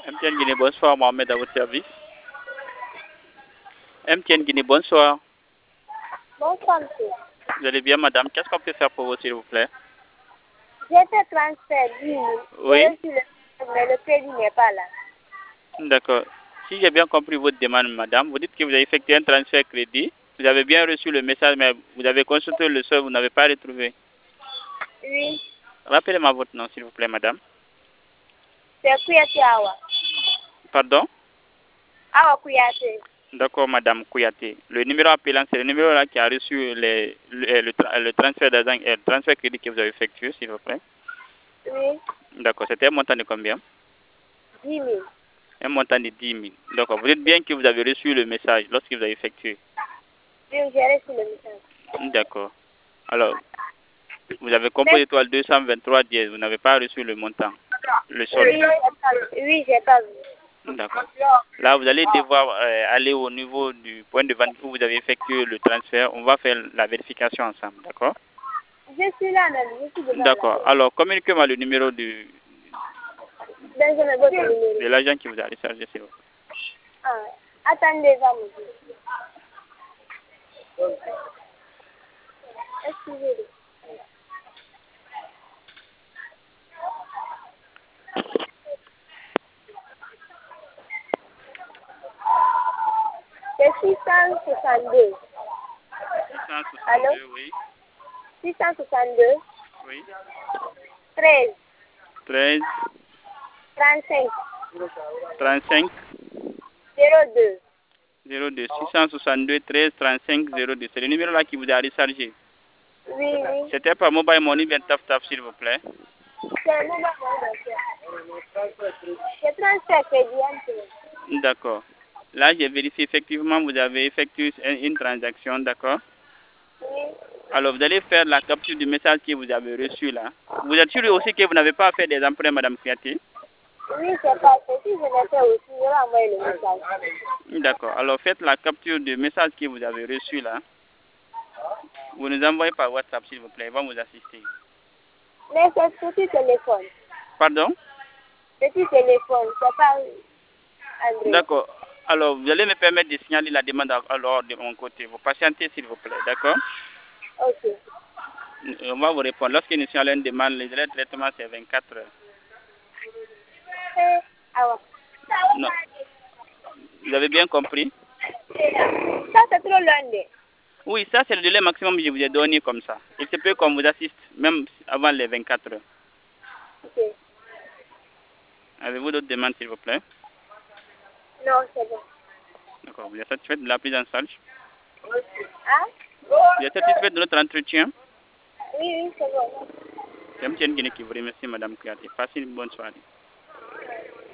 MTN Guinée, bonsoir, Mohamed à votre service. MTN Guinée, bonsoir. Bonsoir, monsieur. Vous allez bien, madame? Qu'est-ce qu'on peut faire pour vous, s'il vous plaît? J'ai fait transfert 10 000. Oui. Mais le crédit n'est pas là. D'accord. Si j'ai bien compris votre demande, madame, vous dites que vous avez effectué un transfert crédit. Vous avez bien reçu le message, mais vous avez consulté le solde, vous n'avez pas retrouvé. Oui. Rappelez-moi votre nom, s'il vous plaît, madame. C'est Kouyaté Awa. Pardon? Awa Kouyaté. D'accord, madame Kouyaté. Le numéro appelant, c'est le numéro là qui a reçu le transfert d'argent, le transfert crédit que vous avez effectué, s'il vous plaît. Oui. D'accord. C'était un montant de combien? 10 000. Un montant de 10 000. D'accord. Vous dites bien que vous avez reçu le message lorsque vous avez effectué. Oui, j'ai reçu le message. D'accord. Alors, vous avez composé étoile 223 dièse. Vous n'avez pas reçu le montant, le solde. Oui, j'ai pas vu. D'accord. Là, vous allez devoir aller au niveau du point de vente où vous avez effectué le transfert. On va faire la vérification ensemble. D'accord? Je suis là, même. Je suis devant. D'accord. Alors, communiquez-moi le numéro de Votre numéro. l'agent qui vous a rechargé, s'il vous plaît. Ah, attendez, va me dire. Excusez-moi. C'est 662. 662, Allô? oui. 662. Oui. 13. 13, 35. 35, 02. 02. 662, 13, 35, 02. C'est le numéro là qui vous a rechargé. Oui, oui. C'était par mobile money, bien taf taf, s'il vous plaît. C'est un mobile money. C'est transfert crédit. D'accord. Là, j'ai vérifié effectivement, vous avez effectué une transaction, d'accord? Oui. Alors, vous allez faire la capture du message que vous avez reçu là. Vous êtes sûr aussi que vous n'avez pas fait des emprunts, madame Kouyaté? Oui, c'est pas fait. Si je l'ai fait aussi, je vais envoyer le message. D'accord. Alors, faites la capture du message que vous avez reçu là. Vous nous envoyez par WhatsApp, s'il vous plaît. Ils vont vous assister. Mais c'est petit téléphone. Pardon? Petit téléphone, c'est pas André. D'accord. Alors, vous allez me permettre de signaler la demande alors de mon côté. Vous patientez, s'il vous plaît. D'accord? Ok. On va vous répondre. Lorsque nous signalons une demande, les délais de traitement, c'est 24 heures. Ah Non. Vous avez bien compris? Ça, c'est trop loin. Oui, ça, c'est le délai maximum que je vous ai donné comme ça. Il se peut qu'on vous assiste même avant les 24 heures. Ok. Avez-vous d'autres demandes, s'il vous plaît? Non, c'est bon. D'accord. Vous êtes satisfait de la prise en charge? Hein? Vous êtes satisfait de notre entretien? Oui, oui, c'est bon. C'est M. Guinée qui vous remercie, Madame Kouyaté. Passez une bonne soirée.